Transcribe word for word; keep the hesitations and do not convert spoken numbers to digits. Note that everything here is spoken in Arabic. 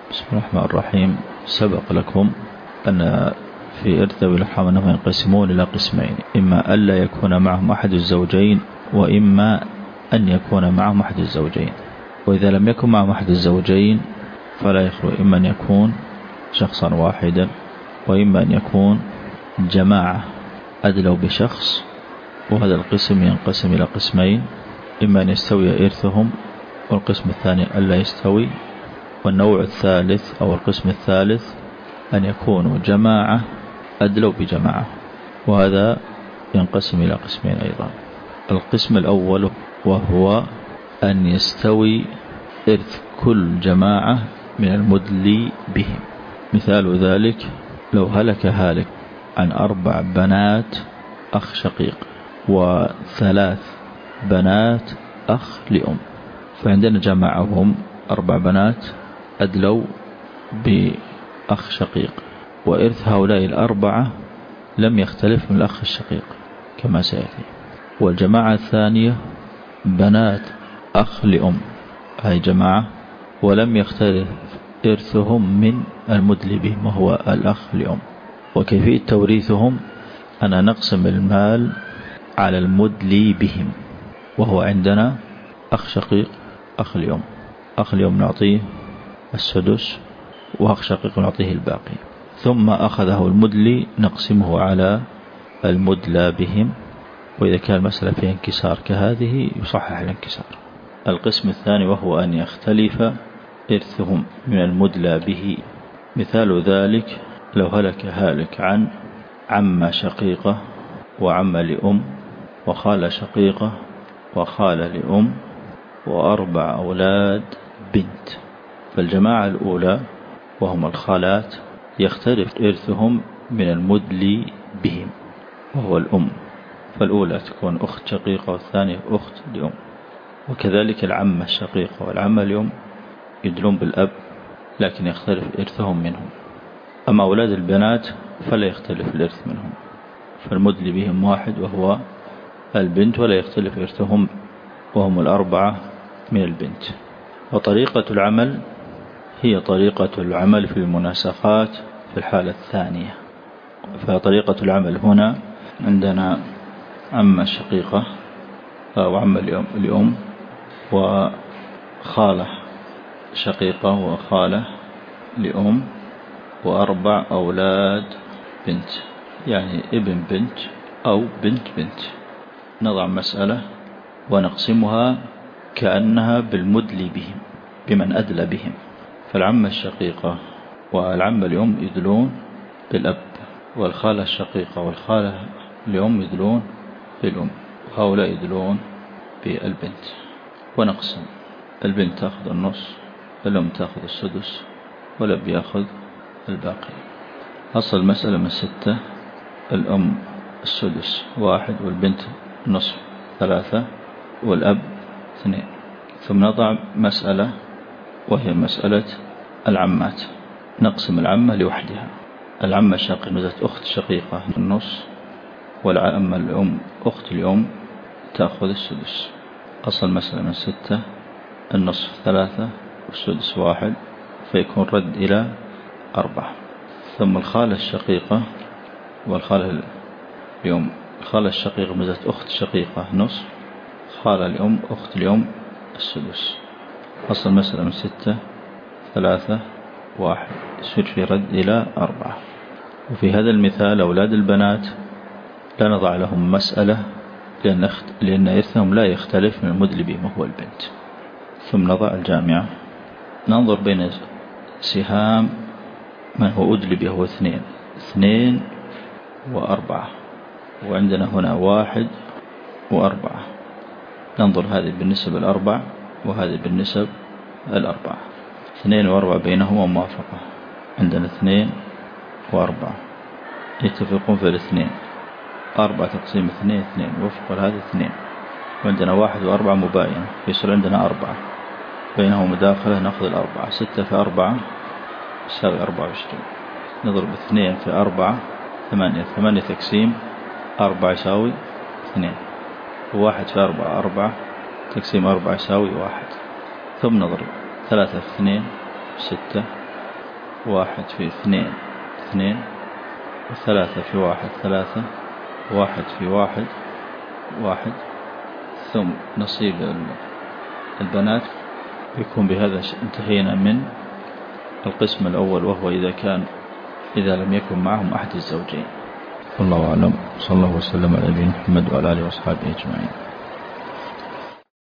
بسم الله الرحمن الرحيم. سبق لكم أن في إرث ذوي الأرحام أنهم ينقسمون إلى قسمين، إما ألا يكون معهم أحد الزوجين، وإما أن يكون معهم أحد الزوجين. وإذا لم يكن معهم أحد الزوجين فلا يخلو إما أن يكون شخصا واحدا، وإما أن يكون جماعة أدلوا بشخص. وهذا القسم ينقسم إلى قسمين، إما أن يستوي إرثهم، والقسم الثاني ألا يستوي. والنوع الثالث أو القسم الثالث أن يكونوا جماعة أدلوا بجماعة، وهذا ينقسم إلى قسمين أيضا. القسم الأول وهو أن يستوي إرث كل جماعة من المدلي بهم. مثال ذلك لو هلك هالك عن أربع بنات أخ شقيق وثلاث بنات أخ لأم، فعندنا جماعهم أربع بنات أدلوا بأخ شقيق، وإرث هؤلاء الأربعة لم يختلف من الأخ الشقيق كما سيأتي. والجماعة الثانية بنات أخ لأم، هاي جماعة ولم يختلف إرثهم من المدلي بهم وهو الأخ لأم. وكيفية توريثهم أن نقسم المال على المدلي بهم، وهو عندنا أخ شقيق أخ لأم، أخ لأم نعطيه السدس، وأخ شقيق نعطيه الباقي. ثم أخذه المدلي نقسمه على المدلى بهم، وإذا كان المسألة فيها انكسار كهذه يصحح الانكسار. القسم الثاني وهو أن يختلف إرثهم من المدلى به. مثال ذلك لو هلك هالك عن عمة شقيقة وعمة لأم وخالة شقيقة وخالة لأم وأربع أولاد بنت، فالجماعة الأولى وهم الخالات يختلف إرثهم من المدلي بهم وهو الأم، فالأولى تكون أخت شقيقة والثانية أخت لأم. وكذلك العمة الشقيقة والعمة لأم يدلون بالأب لكن يختلف إرثهم منهم. أما أولاد البنات فلا يختلف الإرث منهم، فالمدلي بهم واحد وهو البنت، ولا يختلف إرثهم وهم الأربعة من البنت. وطريقة العمل هي طريقة العمل في المناسخات في الحالة الثانية. فطريقة العمل هنا عندنا عمة شقيقة أو عمة لأم وخالة شقيقة وخالة لأم وأربع أولاد بنت، يعني ابن بنت أو بنت بنت. نضع مسألة ونقسمها كأنها بالمدلي بهم بمن أدلى بهم. فالعمة الشقيقة والعمة لأم يدلون بالأب، والخالة الشقيقة والخالة لأم يدلون بالأم، وهؤلاء يدلون بالبنت. ونقسم، البنت تأخذ النص، الأم تأخذ السدس، والأب يأخذ الباقي. أصل المسألة من ستة، الأم السدس واحد، والبنت نصف ثلاثة، والأب اثنين. ثم نضع مسألة وهي مسألة العمات، نقسم العمة لوحدها. العمة الشقيقة نزلت أخت شقيقة النص، والعمة الأم أخت الأم تأخذ السدس. أصل مسألة من ستة، النصف ثلاثة والسدس واحد، فيكون رد إلى أربعة. ثم الخالة الشقيقة والخالة الأم، الخالة الشقيقة نزلت أخت شقيقة نصف، خالة الأم أخت الأم السدس. أصل مسألة من ستة ثلاثة واحد، يصير في رد إلى أربعة. وفي هذا المثال أولاد البنات لا نضع لهم مسألة لأن, لأن إرثهم لا يختلف من المدلي بهم وهو البنت. ثم نضع الجامعة، ننظر بين سهام من هو أدلي به هو اثنين اثنين وأربعة، وعندنا هنا واحد وأربعة. ننظر هذه بالنسب الأربع وهذه بالنسب الأربعة. اثنين وأربعة بينهما موافقة، عندنا اثنين وأربعة يتفقون في الاثنين. أربعة تقسيم اثنين اثنين، وفق هذه اثنين، وعندنا واحد وأربعة مباينة، يصير عندنا أربعة بينهم مداخلة، نأخذ الأربعة. ستة في أربعة يساوي أربعة وعشرين، نضرب اثنين في أربعة ثمانية، ثمانية تقسيم أربعة يساوي اثنين، وواحد في أربعة أربعة تقسيم أربعة يساوي واحد. ثم نضرب ثلاثة في اثنين ستة، واحد في اثنين اثنين، وثلاثة في واحد ثلاثة، واحد في واحد واحد. ثم نصيب البنات يكون بهذا انتهينا من القسم الأول، وهو إذا كان إذا لم يكن معهم أحد الزوجين. والله أعلم. صلى الله وسلم على نبينا محمد وعلى آله وأصحابه أجمعين.